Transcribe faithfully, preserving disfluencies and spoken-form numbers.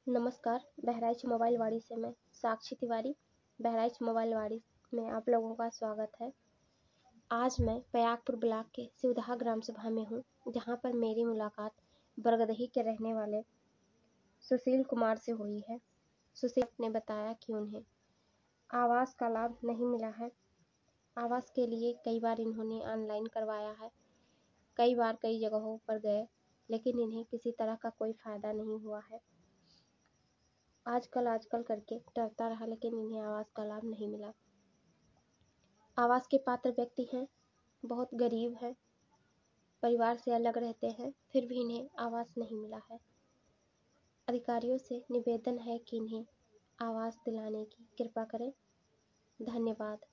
नमस्कार, बहराइच मोबाइल वाड़ी से मैं साक्षी तिवारी। बहराइच मोबाइल वाड़ी में आप लोगों का स्वागत है। आज मैं पयागपुर ब्लॉक के सिवदहा ग्राम सभा में हूँ, जहाँ पर मेरी मुलाकात बरगदही के रहने वाले सुशील कुमार से हुई है। सुशील ने बताया कि उन्हें आवास का लाभ नहीं मिला है। आवास के लिए कई बार इन्होंने ऑनलाइन करवाया है, कई बार कई जगहों पर गए, लेकिन इन्हें किसी तरह का कोई फ़ायदा नहीं हुआ है। आजकल आजकल करके डरता रहा, लेकिन इन्हें आवास का लाभ नहीं मिला। आवास के पात्र व्यक्ति हैं, बहुत गरीब हैं, परिवार से अलग रहते हैं, फिर भी इन्हें आवास नहीं मिला है। अधिकारियों से निवेदन है कि इन्हें आवास दिलाने की कृपा करें। धन्यवाद।